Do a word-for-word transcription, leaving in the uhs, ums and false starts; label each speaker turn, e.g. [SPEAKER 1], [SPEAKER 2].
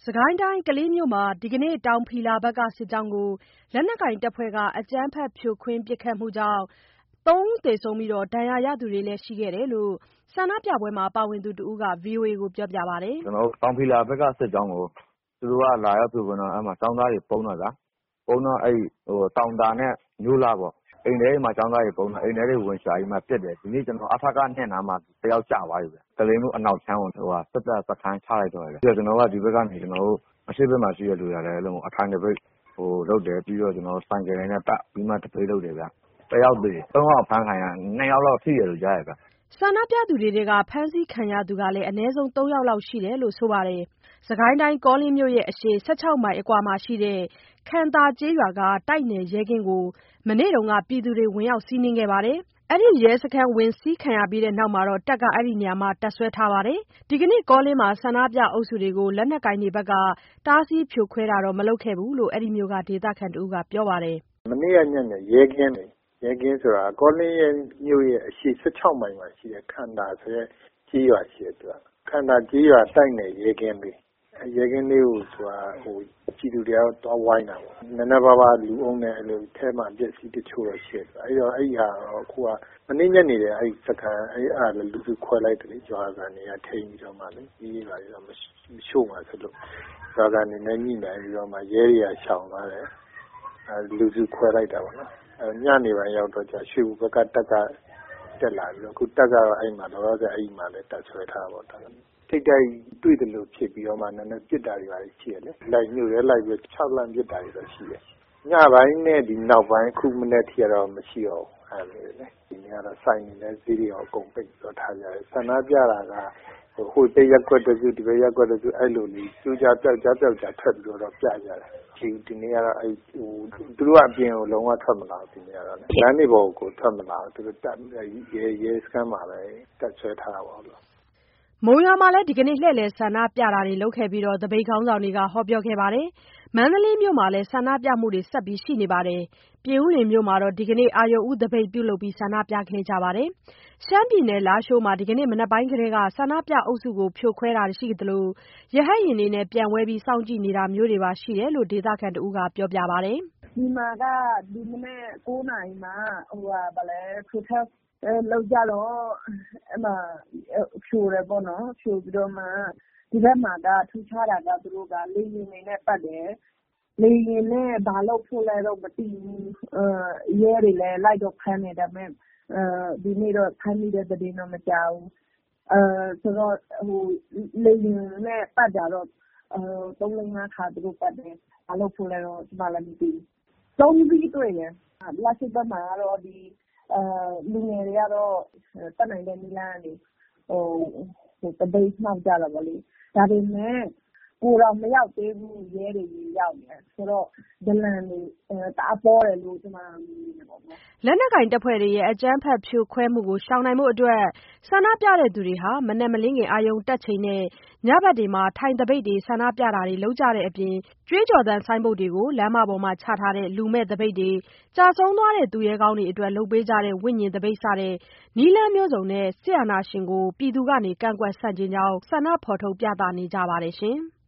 [SPEAKER 1] စစ်ကိုင်းတိုင်းကလေးမြို့မှာဒီကနေ့တောင်ဖီလာဘက်ကစစ်ကြောင်းကိုလက်နက်ကိုင်တပ်ဖွဲ့ကအကြမ်းဖက်ဖြိုခွင်းပစ်ခတ်မှုကြောင့်သုံးဦးသေဆုံးပြီးဒဏ်ရာရသူတွေလည်းရှိခဲ့တယ်လို့ဆန္ဒပြပွဲမှာပါဝင်သူတဦးက ဗွီအိုအေကိုပြောပြပါတယ်
[SPEAKER 2] ။ကျွန်တော်တို့တောင်ဖီလာဘက်ကစစ်ကြောင်းကိုသူတို့ကလာရောက်ဖြိုခွင်းတော့အဲ့မှာចောင်းသားတွေပုံတော့ဗျာပုံတော့အဲ့ဟိုတောင်တာနဲ့မျိုးလာပေါ့အိမ်ထဲမှာចောင်းသားတွေပုံတော့အိမ်ထဲတွေဝင်ရှာပြီးမှပြစ်တယ်ဒီနေ့ကျွန်တော်အဖကနှစ်နာမှာတယောက်ကျသွားပြီဗျကလေးမျိုးအနောက်ချမ်းကိုဟိုဟာစစ်တပ်စခန်းချလိုက်တော့ဗျပြီးတော့ကျွန်တော်ကဒီဘက်ကနေကျွန်တော်တို့အရှိဘက်မှာရှိရလူရတယ်အဲ့လိုအထိုင်တစ်ပိတ်ဟိုလုပ်တယ်ပြီးတော့ကျွန်တော်ဆိုင်ကယ်နဲ့တက်ပြီးမှတစ်ပိတ်လုပ်တယ်ဗျတယောက်သေးသုံးယောက်ဖမ်းခံရနှစ်ယောက်လောက်ထိရလို့ကြားရဗျ
[SPEAKER 1] ဆန္ဒပြသူတွေကဖမ်းဆီးခံရသူကလည်းအနည်းဆုံးသုံးယောက်လောက်ရှိတယ်လို့ဆိုပါတယ်။စကိုင်းတိုင်းကောလင်းမြို့ရဲ့အရှေ့၁၆မိုင်အကွာမှာရှိတဲ့ခံသာကျေးရွာကတိုက်နယ်ရဲကင်းကိုမနေ့တုန်းကပြည်သူတွေဝင်ရောက်စီးနင်းခဲ့ပါတယ်။အဲ့ဒီရဲစခန်းဝင်စီးခံရပြီးတဲ့နောက်မှာတော့တပ်ကအဲ့ဒီနေရာမှာတပ်ဆွဲထားပါတယ်။ဒီကနေ့ကောလင်းမှာဆန္ဒပြအုပ်စုတွေကိုလက်နက်ကိုင်တွေဘက်ကတားဆီးဖြိုခွဲတာတော့မလုပ်ခဲ့ဘူးလို့အဲ့ဒီမြို့ကဒေသခံတဦးကပြောပါတယ်
[SPEAKER 3] ။မနေ့ကညနေရဲကင်းရဲကင်းဆိုတာကောလင်းရဲ့မြို့ရဲ့အရှေ့၁၆မိုင်မှာရှိတဲ့ခန္ဓာဆိုတဲ့ကြီးရွာရှိတယ်သူကခန္ဓာကြီးရွာတိုက်နယ်ရဲကင်းလေးအဲရဲကင်းလေးကိုဆိုတာဟိုကြည်သူတရားတော့ဝိုင်းတာပေါ့နည်းနည်းပါးပါးလူအုံနဲ့အဲ့လိုထဲမှာပြည့်စည်တချို့တော့ရှိတယ်အဲ့တော့အဲ့ဟာတော့အခုကမနေ့ညနေတယ်အဲ့စကန်အဲ့အားလည်းလူစုခွဲလိုက်တယ်လေကြွားကနေရထိန်ပြီးတော့မှလေကြီးပါတော့မရှို့မှာဆိုလို့ကြွားကနေနဲ့ညှိနှိုင်းပြီးတော့မှရဲတွေကရှောင်သွားတယ်အဲလူစုခွဲလိုက်တာပေါ့နော်ညနေပိုင်းရောက်တော့ကြာရွှေဘူဘက်ကတက်ကတက်လာပြီးတော့အခုတက်ကတော့အဲ့မှာတော့ဆိုအဲ့မှာလည်းတက်ဆွဲထားပါတော့ထိတ်တိုက်တွေ့တယ်လို့ဖြစ်ပြီးတော့မှနည်းနည်းပြစ်တာတွေပါရှိရလေလိုက်ညို့ရဲလိုက်ပြီး၆လမ်းပြစ်တာတွေတော့ရှိတယ်ညပိုင်းနဲ့ဒီနောက်ပိုင်းခုမနေ့ထိတော့မရှိတော့အဲ့လိုလေဒီနေ့ကတော့စိုက်နေတဲ့ဈေးတွေအကုန်ပိတ်တော့ထားကြတယ်ဆန္ဒပြတာကဟိုတရက်ကွက်တစုဒီဘက်ရက်ကွက်တစုအဲ့လိုလေးကျူးကြပြောက်ကြပြောက်ကြထွက်ပြီးတော့ပြကြတယ်ဒီဒီနေ့ကတော့အဲ့ဟိုသူတို့အပြင်ကိုလုံးဝထွက်မလာဘူးဒီနေ့ကတော့လမ်းတွေပေါ်ကိုထွက်မလာဘူးသူတို့တက်ရဲရဲစခန်းမှာပဲတက်ဆွဲထားတာပေါ့လို့
[SPEAKER 1] မုံရွာမှာလည်းဒီကနေ့လှည့်လည်ဆန္ဒပြတာတွေလုပ်ခဲ့ပြီးတော့တပိတ်ခေါင်းဆောင်တွေကဟောပြောခဲ့ပါတယ်။မန္တလေးမြို့မှာလည်းဆန္ဒပြမှုတွေဆက်ပြီးရှိနေပါတယ်။ပြင်ဦးလွင်မြို့မှာတော့ဒီကနေ့အာရုံဦးတပိတ်ပြုလုပ်ပြီးဆန္ဒပြခဲ့ကြပါတယ်။ရှမ်းပြည်နယ်လားရှိုးမှာဒီကနေ့မနက်ပိုင်းကလေးကဆန္ဒပြအုပ်စုကိုဖြိုခွဲတာရှိသလိုရဟတ်ယာဉ်တွေနဲ့ပြန်ဝဲပြီးစောင့်ကြည့်နေတာမျိုးတွေပါရှိတယ်လို့ဒေသခံတဦးကပြောပြပါတယ်
[SPEAKER 4] ။ဒီမှာကဒီမနေ့၉နာရီမှာဟိုဟာဗလဲ protest အဲလောက်ကြတော့အမဖြိုတယ်ပေါ့နော်ဖြိုပြီးတော့မှဒီဘက်မှာကထူခြားတာကသူတို့ကလေရင်နေနဲ့ပတ်တယ်လေရင်နဲ့ဘာလို့ဖို့လဲတော့မသိဘူးအဲရဲတွေလည်းလိုက်တော့ဖမ်းနေတယ်မဲ့အဲဒီနေ့တော့ဖမ်းမိတဲ့သတင်းတော့မကြားဘူးအဲဆိုတော့ဟိုလေရင်နဲ့ပတ်ကြတော့အဲသုံးလေးငါးခါသူတို့ပတ်တယ်ဘာလို့ဖို့လဲတော့ဒီမှာလည်းမသိဘူးသုံးပြီးတွေ့တယ်လက်ရှိဘက်မှာကတော့ဒီအဲလူငယ်တွေကတော့တက်နိုင်တဲ့နီလန်းနေဟိုဟိုတပိတ်နှောက်ကြတာပေါ့လေဒါပေမဲ့ကိုတော့မရောက်သေးဘူးရဲတွေရောက်နေဆိုတော့ဒလန်တွေတအားပေါ်တယ်လို့ကျွန်မမြင်နေပါဘော
[SPEAKER 1] လက်နက်ကင်တပ်ဖွဲ့တွေရဲ့အကြမ်းဖက်ဖြိုခွဲမှုကိုရှောင်နိုင်မှုအတွက်ဆန္ဒပြတဲ့သူတွေဟာမနက်မလင်းခင်အာယုံတက်ချိန်နဲ့ညဘက်တွေမှာထိုင်တပိတ်တွေဆန္ဒပြတာတွေလုပ်ကြတဲ့အပြင်ကြွေးကြော်သံဆိုင်းဘုတ်တွေကိုလမ်းမပေါ်မှာချထားတဲ့လူမဲ့တပိတ်တွေကြာဆုံးသွားတဲ့သူရဲကောင်းတွေအတွက်လုပ်ပေးကြတဲ့ဝိညာဉ်တပိတ်စတဲ့နီလန်းမျိုးစုံနဲ့စစ်အာဏာရှင်ကိုပြည်သူကနေကန့်ကွက်ဆန့်ကျင်ကြောင်းဆန္ဒဖော်ထုတ်ပြသနေကြပါတယ်ရှင်။